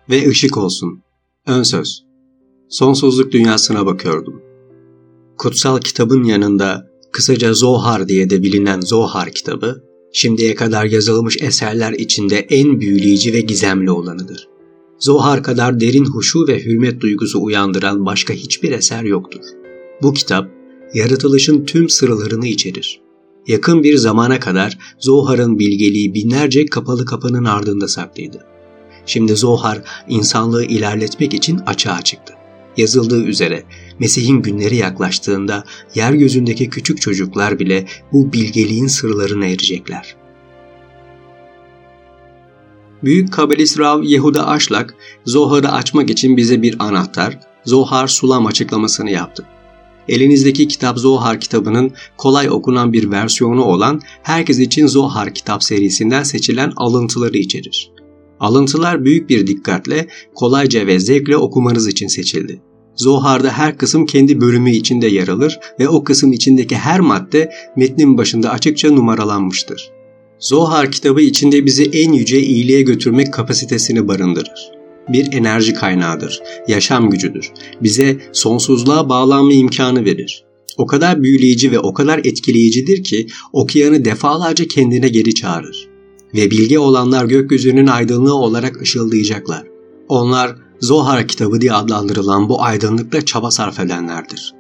ve ışık olsun. Ön söz. Sonsuzluk dünyasına bakıyordum. Kutsal kitabın yanında kısaca Zohar diye de bilinen Zohar kitabı, şimdiye kadar yazılmış eserler içinde en büyüleyici ve gizemli olanıdır. Zohar kadar derin huşu ve hürmet duygusu uyandıran başka hiçbir eser yoktur. Bu kitap, yaratılışın tüm sırlarını içerir. Yakın bir zamana kadar Zohar'ın bilgeliği binlerce kapalı kapının ardında saklıydı. Şimdi Zohar, insanlığı ilerletmek için açığa çıktı. Yazıldığı üzere Mesih'in günleri yaklaştığında yeryüzündeki küçük çocuklar bile bu bilgeliğin sırlarına erecekler. Büyük kabalist Rav Yehuda Ashlag, Zohar'ı açmak için bize bir anahtar, Zohar Sulam açıklamasını yaptı. Elinizdeki kitap Zohar kitabının kolay okunan bir versiyonu olan herkes için Zohar kitap serisinden seçilen alıntıları içerir. Alıntılar büyük bir dikkatle, kolayca ve zevkle okumanız için seçildi. Zohar'da her kısım kendi bölümü içinde yer alır ve o kısım içindeki her madde metnin başında açıkça numaralanmıştır. Zohar kitabı içinde bizi en yüce iyiliğe götürmek kapasitesini barındırır. Bir enerji kaynağıdır, yaşam gücüdür. Bize sonsuzluğa bağlanma imkanı verir. O kadar büyüleyici ve o kadar etkileyicidir ki okuyanı defalarca kendine geri çağırır. Ve bilge olanlar gökyüzünün aydınlığı olarak ışıldayacaklar. Onlar Zohar kitabı diye adlandırılan bu aydınlıkta çaba sarf edenlerdir.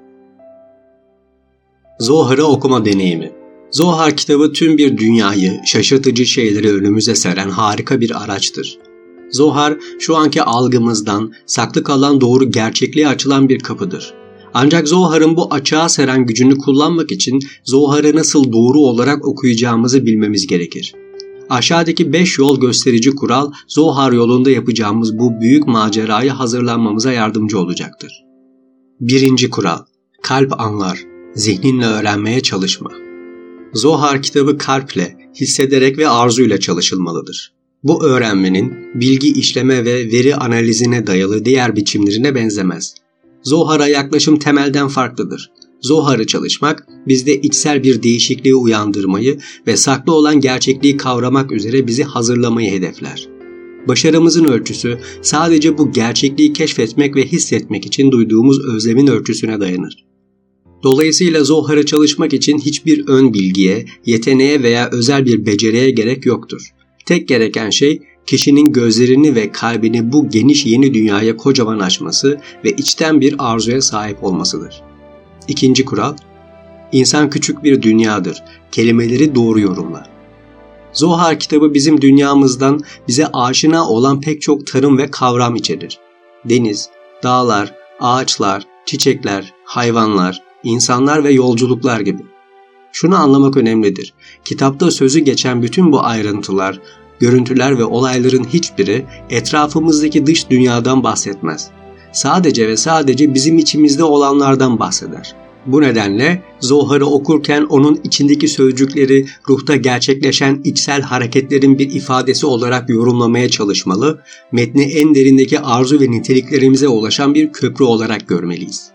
Zohar'ı okuma deneyimi. Zohar kitabı tüm bir dünyayı, şaşırtıcı şeyleri önümüze seren harika bir araçtır. Zohar, şu anki algımızdan saklı kalan doğru gerçekliğe açılan bir kapıdır. Ancak Zohar'ın bu açığa seren gücünü kullanmak için Zohar'ı nasıl doğru olarak okuyacağımızı bilmemiz gerekir. Aşağıdaki 5 yol gösterici kural, Zohar yolunda yapacağımız bu büyük maceraya hazırlanmamıza yardımcı olacaktır. 1. kural. Kalp anlar, zihninle öğrenmeye çalışma. Zohar kitabı kalple, hissederek ve arzuyla çalışılmalıdır. Bu öğrenmenin bilgi işleme ve veri analizine dayalı diğer biçimlerine benzemez. Zohar'a yaklaşım temelden farklıdır. Zohar'ı çalışmak, bizde içsel bir değişikliği uyandırmayı ve saklı olan gerçekliği kavramak üzere bizi hazırlamayı hedefler. Başarımızın ölçüsü sadece bu gerçekliği keşfetmek ve hissetmek için duyduğumuz özlemin ölçüsüne dayanır. Dolayısıyla Zohar'ı çalışmak için hiçbir ön bilgiye, yeteneğe veya özel bir beceriye gerek yoktur. Tek gereken şey kişinin gözlerini ve kalbini bu geniş yeni dünyaya kocaman açması ve içten bir arzuya sahip olmasıdır. 2. kural, İnsan küçük bir dünyadır, kelimeleri doğru yorumla. Zohar kitabı bizim dünyamızdan bize aşina olan pek çok tanım ve kavram içerir. Deniz, dağlar, ağaçlar, çiçekler, hayvanlar, insanlar ve yolculuklar gibi. Şunu anlamak önemlidir. Kitapta sözü geçen bütün bu ayrıntılar, görüntüler ve olayların hiçbiri etrafımızdaki dış dünyadan bahsetmez. Sadece ve sadece bizim içimizde olanlardan bahseder. Bu nedenle Zohar'ı okurken onun içindeki sözcükleri ruhta gerçekleşen içsel hareketlerin bir ifadesi olarak yorumlamaya çalışmalı, metni en derindeki arzu ve niteliklerimize ulaşan bir köprü olarak görmeliyiz.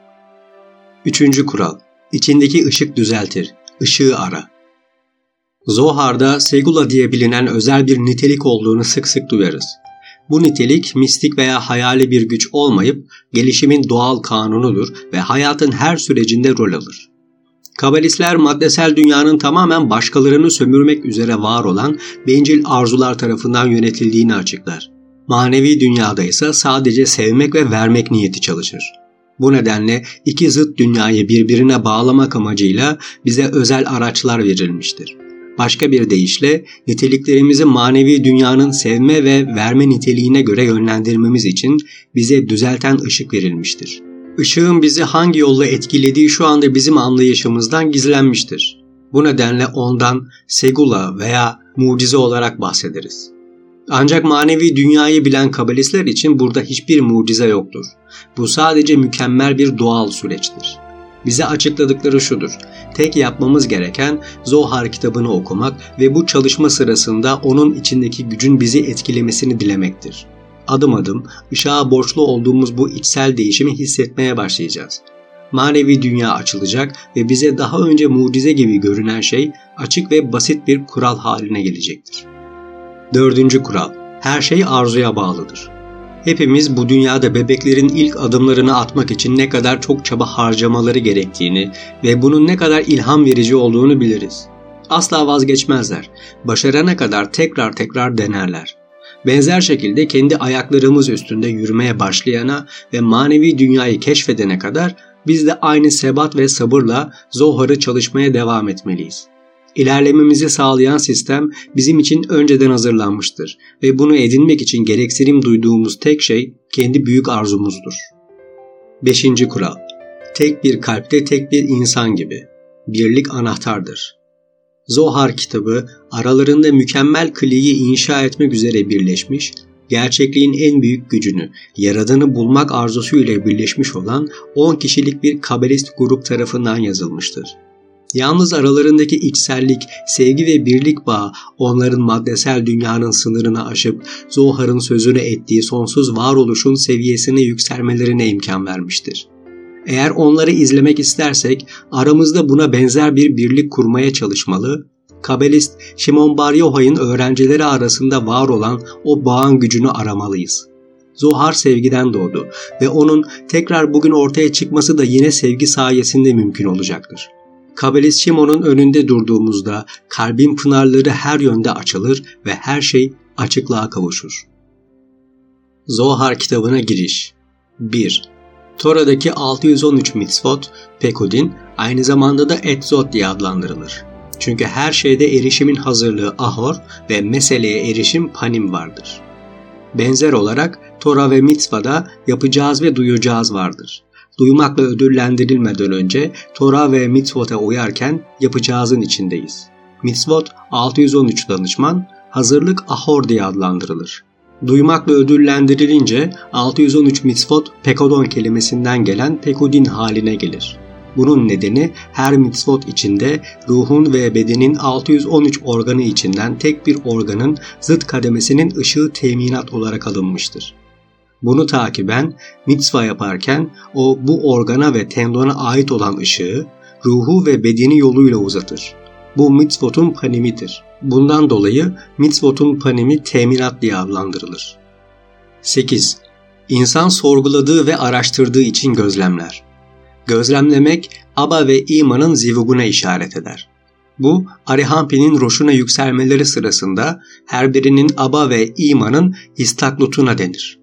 3. kural, İçindeki ışık düzeltir, ışığı ara. Zohar'da Segula diye bilinen özel bir nitelik olduğunu sık sık duyarız. Bu nitelik mistik veya hayali bir güç olmayıp gelişimin doğal kanunudur ve hayatın her sürecinde rol alır. Kabalistler maddesel dünyanın tamamen başkalarını sömürmek üzere var olan bencil arzular tarafından yönetildiğini açıklar. Manevi dünyada ise sadece sevmek ve vermek niyeti çalışır. Bu nedenle iki zıt dünyayı birbirine bağlamak amacıyla bize özel araçlar verilmiştir. Başka bir deyişle niteliklerimizi manevi dünyanın sevme ve verme niteliğine göre yönlendirmemiz için bize düzelten ışık verilmiştir. Işığın bizi hangi yolla etkilediği şu anda bizim anlayışımızdan gizlenmiştir. Bu nedenle ondan segula veya mucize olarak bahsederiz. Ancak manevi dünyayı bilen kabalistler için burada hiçbir mucize yoktur. Bu sadece mükemmel bir doğal süreçtir. Bize açıkladıkları şudur: tek yapmamız gereken Zohar kitabını okumak ve bu çalışma sırasında onun içindeki gücün bizi etkilemesini dilemektir. Adım adım ışığa borçlu olduğumuz bu içsel değişimi hissetmeye başlayacağız. Manevi dünya açılacak ve bize daha önce mucize gibi görünen şey açık ve basit bir kural haline gelecektir. 4. kural: her şey arzuya bağlıdır. Hepimiz bu dünyada bebeklerin ilk adımlarını atmak için ne kadar çok çaba harcamaları gerektiğini ve bunun ne kadar ilham verici olduğunu biliriz. Asla vazgeçmezler. Başarana kadar tekrar denerler. Benzer şekilde kendi ayaklarımız üstünde yürümeye başlayana ve manevi dünyayı keşfedene kadar biz de aynı sebat ve sabırla Zohar'ı çalışmaya devam etmeliyiz. İlerlememizi sağlayan sistem bizim için önceden hazırlanmıştır ve bunu edinmek için gereksinim duyduğumuz tek şey kendi büyük arzumuzdur. 5. kural. Tek bir kalpte tek bir insan gibi. Birlik anahtardır. Zohar kitabı aralarında mükemmel kliği inşa etmek üzere birleşmiş, gerçekliğin en büyük gücünü, Yaradan'ı bulmak arzusuyla birleşmiş olan 10 kişilik bir kabalist grup tarafından yazılmıştır. Yalnız aralarındaki içsellik, sevgi ve birlik bağı onların maddesel dünyanın sınırını aşıp Zohar'ın sözünü ettiği sonsuz varoluşun seviyesine yükselmelerine imkan vermiştir. Eğer onları izlemek istersek aramızda buna benzer bir birlik kurmaya çalışmalı, Kabalist Shimon Bar Yochai'nin öğrencileri arasında var olan o bağın gücünü aramalıyız. Zohar sevgiden doğdu ve onun tekrar bugün ortaya çıkması da yine sevgi sayesinde mümkün olacaktır. Kabalist Shimon'un önünde durduğumuzda kalbin pınarları her yönde açılır ve her şey açıklığa kavuşur. Zohar kitabına giriş 1. Tora'daki 613 mitzvot, Pekudin, aynı zamanda da Etzot diye adlandırılır. Çünkü her şeyde erişimin hazırlığı Ahor ve meseleye erişim Panim vardır. Benzer olarak Tora ve Mitzva'da yapacağız ve duyacağız vardır. Duymakla ödüllendirilmeden önce Tora ve Mitzvot'a uyarken yapacağızın içindeyiz. Mitzvot 613 danışman, hazırlık Ahor diye adlandırılır. Duymakla ödüllendirilince 613 mitzvot pekodon kelimesinden gelen pekudin haline gelir. Bunun nedeni her mitzvot içinde ruhun ve bedenin 613 organı içinden tek bir organın zıt kademesinin ışığı teminat olarak alınmıştır. Bunu takiben mitzva yaparken o bu organa ve tendona ait olan ışığı ruhu ve bedeni yoluyla uzatır. Bu mitzvotun panimidir. Bundan dolayı mitzvotun panimi teminat diye adlandırılır. 8. İnsan sorguladığı ve araştırdığı için gözlemler. Gözlemlemek, Aba ve İman'ın zivuguna işaret eder. Bu, Arihampi'nin roşuna yükselmeleri sırasında her birinin Aba ve İman'ın istaklutuna denir.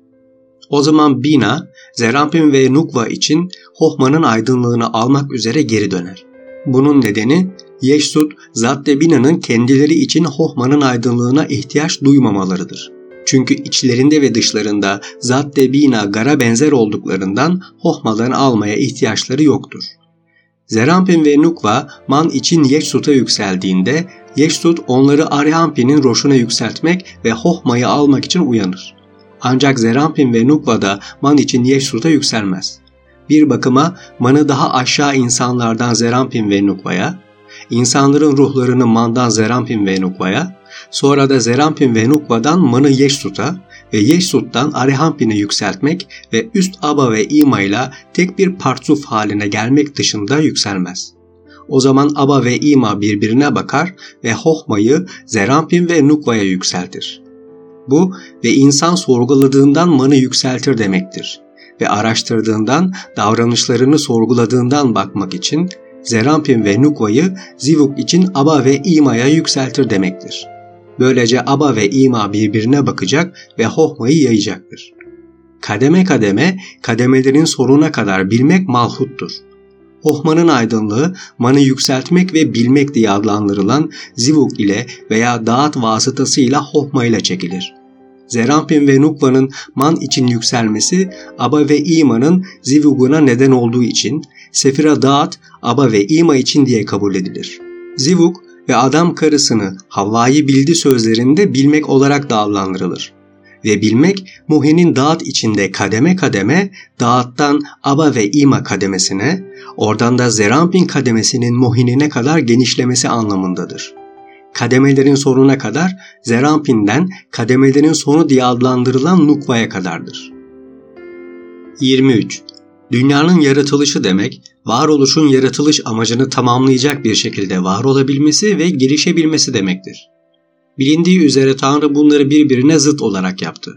O zaman Bina, Zerampin ve Nukva için Hohma'nın aydınlığını almak üzere geri döner. Bunun nedeni, Yeşsut, Zat-ı Bina'nın kendileri için Hohma'nın aydınlığına ihtiyaç duymamalarıdır. Çünkü içlerinde ve dışlarında Zat-ı Bina gara benzer olduklarından Hohma'dan almaya ihtiyaçları yoktur. Zerampin ve Nukva Man için Yeşsut'a yükseldiğinde Yeşsut onları Arihampi'nin roşuna yükseltmek ve Hohma'yı almak için uyanır. Ancak Zerampin ve Nukva da Man için Yeşsut'a yükselmez. Bir bakıma Man'ı daha aşağı insanlardan Zerampin ve Nukva'ya, İnsanların ruhlarını Man'dan Zerampin ve Nukva'ya, sonra da Zerampin ve Nukva'dan Man'ı Yeşsut'a ve Yeşsut'tan Arihampin'e yükseltmek ve üst Aba ve İma ile tek bir partsuf haline gelmek dışında yükselmez. O zaman Aba ve İma birbirine bakar ve Hohma'yı Zerampin ve Nukva'ya yükseltir. Bu ve insan sorguladığından Man'ı yükseltir demektir. Ve araştırdığından, davranışlarını sorguladığından bakmak için Zerampin ve Nukva'yı Zivuk için Aba ve İma'ya yükseltir demektir. Böylece Aba ve İma birbirine bakacak ve Hohma'yı yayacaktır. Kademe kademe, kademelerin sonuna kadar bilmek malhuttur. Hohma'nın aydınlığı, Man'ı yükseltmek ve bilmek diye adlandırılan Zivuk ile veya Dağıt vasıtasıyla Hohma ile çekilir. Zerampin ve Nukva'nın Man için yükselmesi, Aba ve İma'nın Zivug'una neden olduğu için, Sefira Dağıt, Aba ve İma için diye kabul edilir. Zivug ve adam karısını Havva'yı bildi sözlerinde bilmek olarak da adlandırılır. Ve bilmek, Muhe'nin Dağıt içinde kademe kademe, Dağıt'tan Aba ve İma kademesine, oradan da Zerampin kademesinin Muhin'ine kadar genişlemesi anlamındadır. Kademelerin sonuna kadar Zerampin'den kademelerin sonu diye adlandırılan Nukva'ya kadardır. 23. Dünyanın yaratılışı demek, varoluşun yaratılış amacını tamamlayacak bir şekilde var olabilmesi ve gelişebilmesi demektir. Bilindiği üzere Tanrı bunları birbirine zıt olarak yaptı.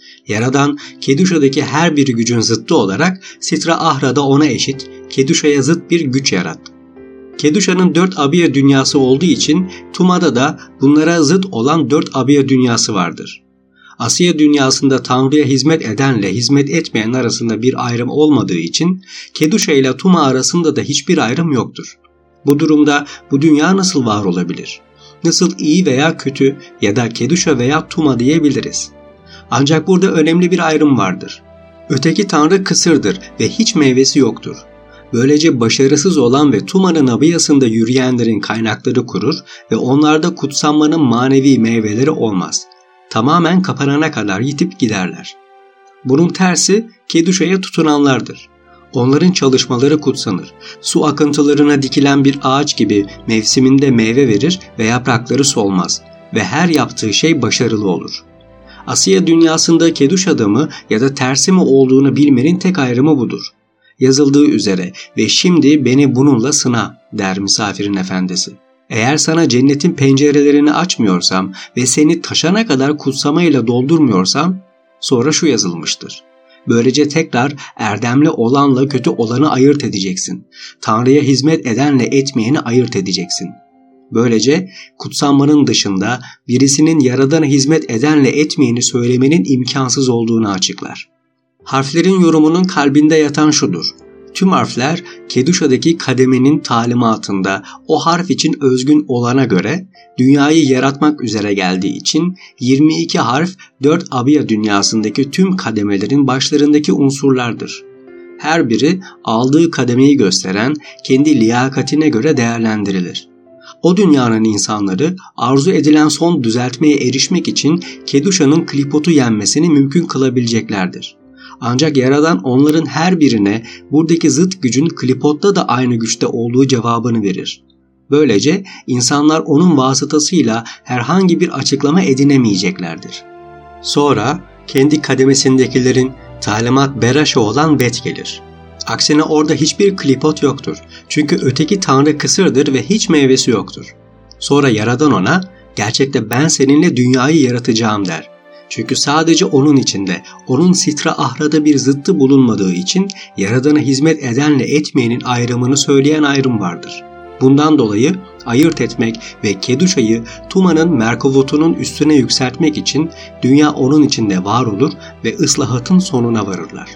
Yaradan Keduşa'daki her bir gücün zıttı olarak Sitra Ahra'da ona eşit, Keduşa'ya zıt bir güç yarattı. Keduşa'nın 4 abiye dünyası olduğu için Tuma'da da bunlara zıt olan 4 abiye dünyası vardır. Asiye dünyasında Tanrı'ya hizmet edenle hizmet etmeyen arasında bir ayrım olmadığı için Keduşa ile Tuma arasında da hiçbir ayrım yoktur. Bu durumda bu dünya nasıl var olabilir? Nasıl iyi veya kötü ya da Keduşa veya Tuma diyebiliriz? Ancak burada önemli bir ayrım vardır. Öteki Tanrı kısırdır ve hiç meyvesi yoktur. Böylece başarısız olan ve Tuma'nın abiyasında yürüyenlerin kaynakları kurur ve onlarda kutsanmanın manevi meyveleri olmaz. Tamamen kapanana kadar yitip giderler. Bunun tersi Keduşa'ya tutunanlardır. Onların çalışmaları kutsanır. Su akıntılarına dikilen bir ağaç gibi mevsiminde meyve verir ve yaprakları solmaz ve her yaptığı şey başarılı olur. Asiye dünyasında Keduşa'da mı ya da tersi mi olduğunu bilmenin tek ayrımı budur. Yazıldığı üzere ve şimdi beni bununla sına der misafirin efendisi. Eğer sana cennetin pencerelerini açmıyorsam ve seni taşana kadar kutsamayla doldurmuyorsam sonra şu yazılmıştır. Böylece tekrar erdemli olanla kötü olanı ayırt edeceksin. Tanrı'ya hizmet edenle etmeyeni ayırt edeceksin. Böylece kutsanmanın dışında birisinin Yaradan'a hizmet edenle etmeyeni söylemenin imkansız olduğunu açıklar. Harflerin yorumunun kalbinde yatan şudur. Tüm harfler Keduşa'daki kademenin talimatında o harf için özgün olana göre dünyayı yaratmak üzere geldiği için 22 harf 4 abiya dünyasındaki tüm kademelerin başlarındaki unsurlardır. Her biri aldığı kademeyi gösteren kendi liyakatine göre değerlendirilir. O dünyanın insanları arzu edilen son düzeltmeye erişmek için Keduşa'nın klipotu yenmesini mümkün kılabileceklerdir. Ancak Yaradan onların her birine buradaki zıt gücün klipotta da aynı güçte olduğu cevabını verir. Böylece insanlar onun vasıtasıyla herhangi bir açıklama edinemeyeceklerdir. Sonra kendi kademesindekilerin talimat beraşı olan vet gelir. Aksine orada hiçbir klipot yoktur. Çünkü öteki Tanrı kısırdır ve hiç meyvesi yoktur. Sonra Yaradan ona, gerçekte ben seninle dünyayı yaratacağım der. Çünkü sadece onun içinde, onun Sitra Ahra'da bir zıttı bulunmadığı için Yaradan'a hizmet edenle etmeyenin ayrımını söyleyen ayrım vardır. Bundan dolayı ayırt etmek ve Keduşa'yı Tuma'nın merkavutunun üstüne yükseltmek için dünya onun içinde var olur ve ıslahatın sonuna varırlar.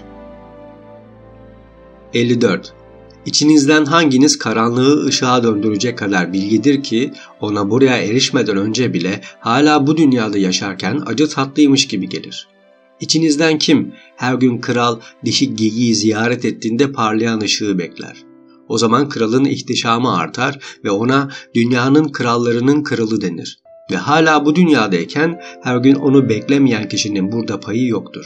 54. İçinizden hanginiz karanlığı ışığa döndürecek kadar bilgidir ki ona buraya erişmeden önce bile hala bu dünyada yaşarken acı tatlıymış gibi gelir. İçinizden kim her gün kral dişi geyiği ziyaret ettiğinde parlayan ışığı bekler? O zaman kralın ihtişamı artar ve ona dünyanın krallarının kralı denir. Ve hala bu dünyadayken her gün onu beklemeyen kişinin burada payı yoktur.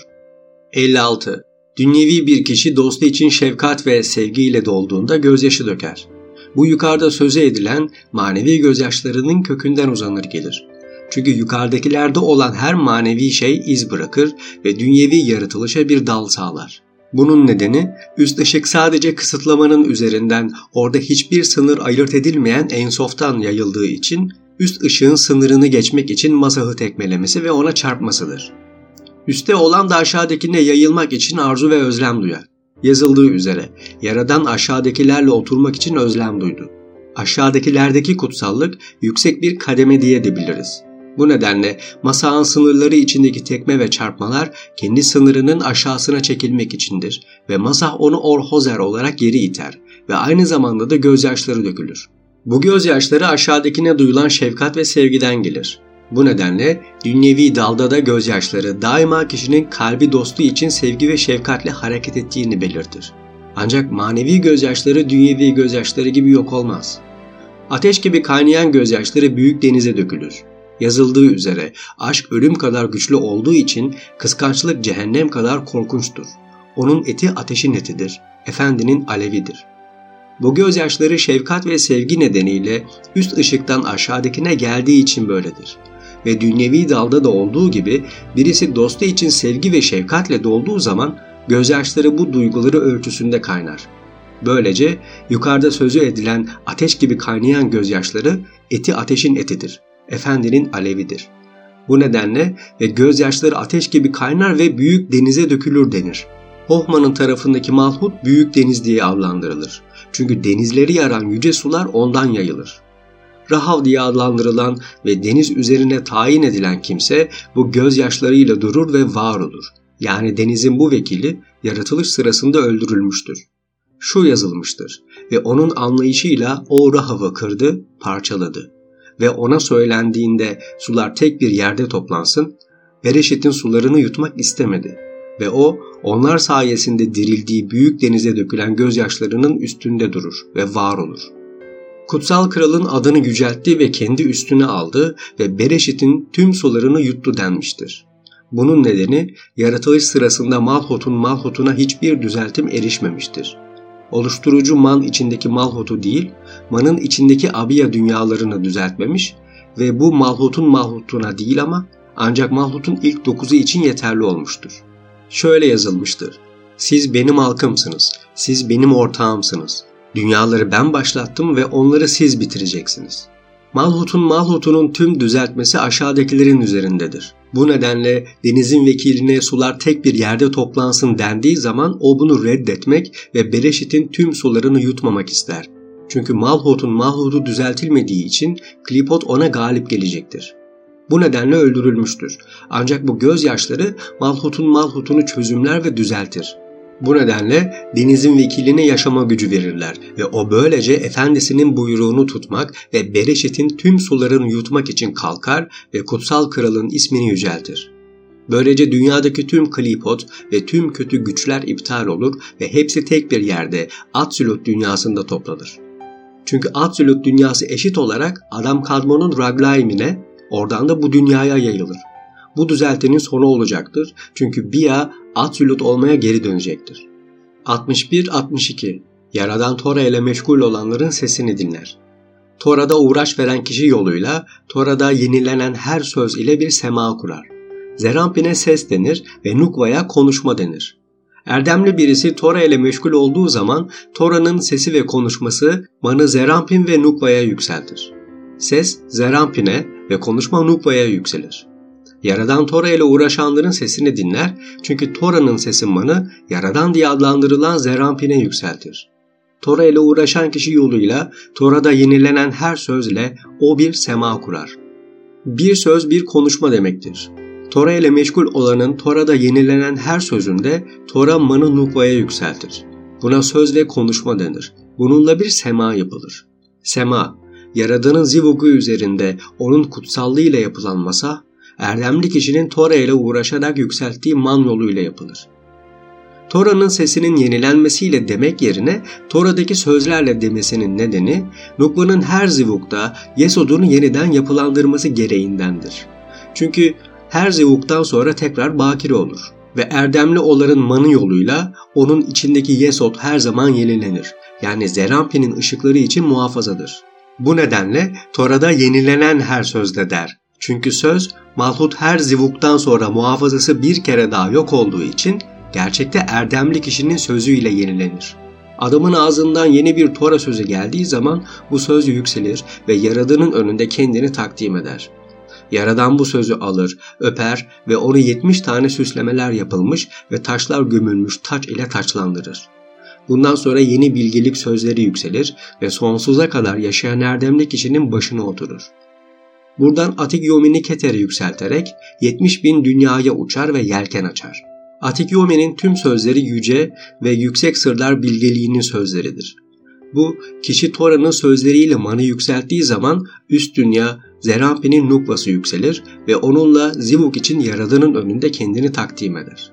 56. Dünyevi bir kişi dostu için şefkat ve sevgiyle dolduğunda gözyaşı döker. Bu yukarıda söze edilen manevi gözyaşlarının kökünden uzanır gelir. Çünkü yukarıdakilerde olan her manevi şey iz bırakır ve dünyevi yaratılışa bir dal sağlar. Bunun nedeni üst ışık sadece kısıtlamanın üzerinden orada hiçbir sınır ayırt edilmeyen ensoftan yayıldığı için üst ışığın sınırını geçmek için mazahı tekmelemesi ve ona çarpmasıdır. Üste olan da aşağıdakine yayılmak için arzu ve özlem duyar. Yazıldığı üzere Yaradan aşağıdakilerle oturmak için özlem duydu. Aşağıdakilerdeki kutsallık yüksek bir kademe diyebiliriz. Bu nedenle masağın sınırları içindeki tekme ve çarpmalar kendi sınırının aşağısına çekilmek içindir ve masah onu orhozer olarak geri iter ve aynı zamanda da gözyaşları dökülür. Bu gözyaşları aşağıdakine duyulan şefkat ve sevgiden gelir. Bu nedenle dünyevi dalda da gözyaşları daima kişinin kalbi dostu için sevgi ve şefkatle hareket ettiğini belirtir. Ancak manevi gözyaşları dünyevi gözyaşları gibi yok olmaz. Ateş gibi kaynayan gözyaşları büyük denize dökülür. Yazıldığı üzere aşk ölüm kadar güçlü olduğu için kıskançlık cehennem kadar korkunçtur. Onun eti ateşin etidir, efendinin alevidir. Bu gözyaşları şefkat ve sevgi nedeniyle üst ışıktan aşağıdakine geldiği için böyledir. Ve dünyevi dalda da olduğu gibi birisi dostu için sevgi ve şefkatle dolduğu zaman gözyaşları bu duyguları ölçüsünde kaynar. Böylece yukarıda sözü edilen ateş gibi kaynayan gözyaşları eti ateşin etidir, efendinin alevidir. Bu nedenle ve gözyaşları ateş gibi kaynar ve büyük denize dökülür denir. Hohmann'ın tarafındaki Malhut büyük deniz diye adlandırılır. Çünkü denizleri yaran yüce sular ondan yayılır. Rahav diye adlandırılan ve deniz üzerine tayin edilen kimse bu gözyaşlarıyla durur ve var olur. Yani denizin bu vekili yaratılış sırasında öldürülmüştür. Şu yazılmıştır: ve onun anlayışıyla o Rahav'ı kırdı, parçaladı. Ve ona söylendiğinde sular tek bir yerde toplansın, Bereşit'in sularını yutmak istemedi. Ve o, onlar sayesinde dirildiği büyük denize dökülen gözyaşlarının üstünde durur ve var olur. Kutsal kralın adını yüceltti ve kendi üstüne aldı ve Bereşit'in tüm sularını yuttu denmiştir. Bunun nedeni yaratılış sırasında Malhut'una hiçbir düzeltim erişmemiştir. Oluşturucu Man içindeki Malhut'u değil, Man'ın içindeki Abiya dünyalarını düzeltmemiş ve bu Malhut'una değil ama ancak Malhut'un ilk 9'u için yeterli olmuştur. Şöyle yazılmıştır: siz benim halkımsınız, siz benim ortağımsınız. Dünyaları ben başlattım ve onları siz bitireceksiniz. Malhut'unun tüm düzeltmesi aşağıdakilerin üzerindedir. Bu nedenle denizin vekiline sular tek bir yerde toplansın dendiği zaman o bunu reddetmek ve Bereşit'in tüm sularını yutmamak ister. Çünkü Malhut'u düzeltilmediği için Klipot ona galip gelecektir. Bu nedenle öldürülmüştür. Ancak bu gözyaşları Malhut'unu çözümler ve düzeltir. Bu nedenle denizin vekiline yaşama gücü verirler ve o böylece efendisinin buyruğunu tutmak ve Bereşit'in tüm sularını yutmak için kalkar ve kutsal kralın ismini yüceltir. Böylece dünyadaki tüm klipot ve tüm kötü güçler iptal olur ve hepsi tek bir yerde Atsilut dünyasında toplanır. Çünkü Atsilut dünyası eşit olarak Adam Kadmon'un Raglaim'ine, oradan da bu dünyaya yayılır. Bu düzeltinin sonu olacaktır. Çünkü Bia Atsilut olmaya geri dönecektir. 61-62 Yaradan Tora ile meşgul olanların sesini dinler. Tora'da uğraş veren kişi yoluyla Tora'da yenilenen her söz ile bir sema kurar. Zerampin'e ses denir ve Nukva'ya konuşma denir. Erdemli birisi Tora ile meşgul olduğu zaman Tora'nın sesi ve konuşması Man'ı Zerampin ve Nukva'ya yükseltir. Ses Zerampin'e ve konuşma Nukva'ya yükselir. Yaradan Tora ile uğraşanların sesini dinler çünkü Tora'nın sesi Man'ı Yaradan diye adlandırılan Zerampin'e yükseltir. Tora ile uğraşan kişi yoluyla Tora'da yenilenen her sözle o bir sema kurar. Bir söz bir konuşma demektir. Tora ile meşgul olanın Tora'da yenilenen her sözünde Tora Man'ı Nukva'ya yükseltir. Buna söz ve konuşma denir. Bununla bir sema yapılır. Sema, Yaradan'ın zivugu üzerinde onun kutsallığıyla yapılan masa, erdemli kişinin Tora ile uğraşarak yükselttiği man yoluyla yapılır. Tora'nın sesinin yenilenmesiyle demek yerine Tora'daki sözlerle demesinin nedeni Nukva'nın her zivukta Yesod'unu yeniden yapılandırması gereğindendir. Çünkü her zivuktan sonra tekrar bakire olur ve erdemli olanın manı yoluyla onun içindeki Yesod her zaman yenilenir. Yani Zerampin'in ışıkları için muhafazadır. Bu nedenle Tora'da yenilenen her sözde der. Çünkü söz Malhut her zivuktan sonra muhafazası bir kere daha yok olduğu için gerçekte erdemli kişinin sözüyle yenilenir. Adamın ağzından yeni bir Tora sözü geldiği zaman bu söz yükselir ve Yaradan'ın önünde kendini takdim eder. Yaradan bu sözü alır, öper ve onu 70 tane süslemeler yapılmış ve taşlar gömülmüş taç ile taçlandırır. Bundan sonra yeni bilgelik sözleri yükselir ve sonsuza kadar yaşayan erdemli kişinin başına oturur. Buradan Atik-Yomin'i Keter'e yükselterek 70.000 dünyaya uçar ve yelken açar. Atik-Yomin'in tüm sözleri yüce ve yüksek sırlar bilgeliğinin sözleridir. Bu, kişi Tora'nın sözleriyle manı yükselttiği zaman üst dünya Zerampin'in Nukva'sı yükselir ve onunla Zivuk için Yaradan'ın önünde kendini takdim eder.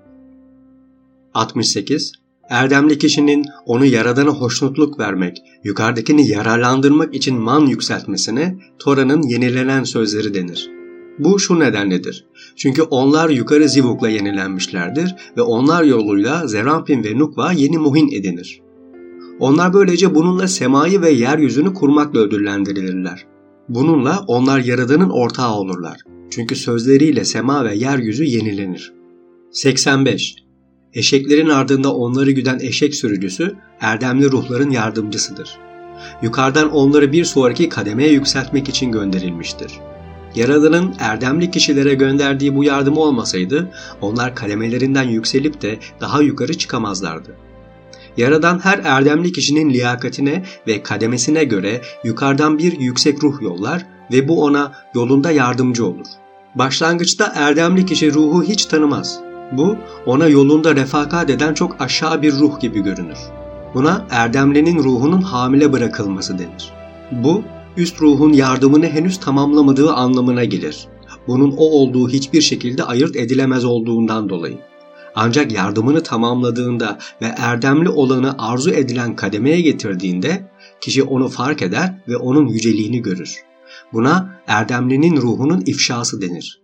68. Erdemli kişinin onu Yaradan'a hoşnutluk vermek, yukarıdakini yararlandırmak için man yükseltmesine Tora'nın yenilenen sözleri denir. Bu şu nedenledir. Çünkü onlar yukarı Zivuk'la yenilenmişlerdir ve onlar yoluyla Zerampin ve Nukva yeni muhin edinir. Onlar böylece bununla semayı ve yeryüzünü kurmakla ödüllendirilirler. Bununla onlar Yaradan'ın ortağı olurlar. Çünkü sözleriyle sema ve yeryüzü yenilenir. 85. Eşeklerin ardında onları güden eşek sürücüsü erdemli ruhların yardımcısıdır. Yukarıdan onları bir sonraki kademeye yükseltmek için gönderilmiştir. Yaradan'ın erdemli kişilere gönderdiği bu yardım olmasaydı onlar kademelerinden yükselip de daha yukarı çıkamazlardı. Yaradan her erdemli kişinin liyakatine ve kademesine göre yukarıdan bir yüksek ruh yollar ve bu ona yolunda yardımcı olur. Başlangıçta erdemli kişi ruhu hiç tanımaz. Bu ona yolunda refakat eden çok aşağı bir ruh gibi görünür. Buna erdemlinin ruhunun hamile bırakılması denir. Bu üst ruhun yardımını henüz tamamlamadığı anlamına gelir. Bunun o olduğu hiçbir şekilde ayırt edilemez olduğundan dolayı. Ancak yardımını tamamladığında ve erdemli olanı arzu edilen kademeye getirdiğinde kişi onu fark eder ve onun yüceliğini görür. Buna erdemlinin ruhunun ifşası denir.